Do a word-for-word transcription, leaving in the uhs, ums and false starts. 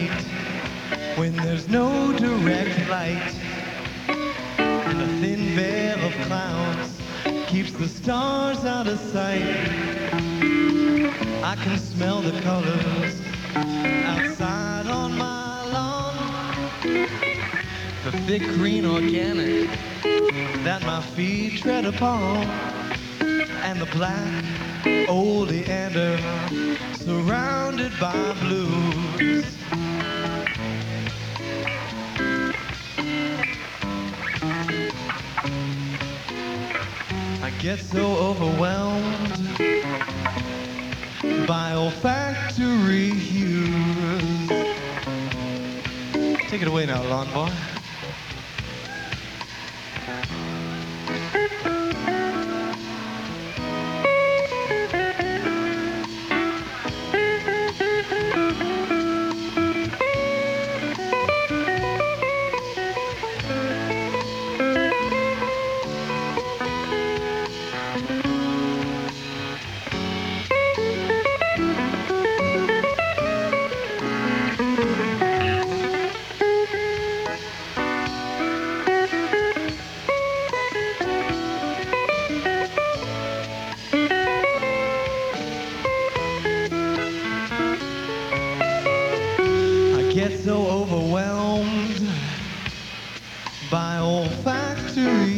night when there's no direct light and a thin veil of clouds keeps the stars out of sight. I can smell the colors outside on my lawn, the thick green organic that my feet tread upon, and the black oleander surrounded by blues. I get so overwhelmed by olfactory hues. Take it away now, lawn boy. Get so overwhelmed by olfactory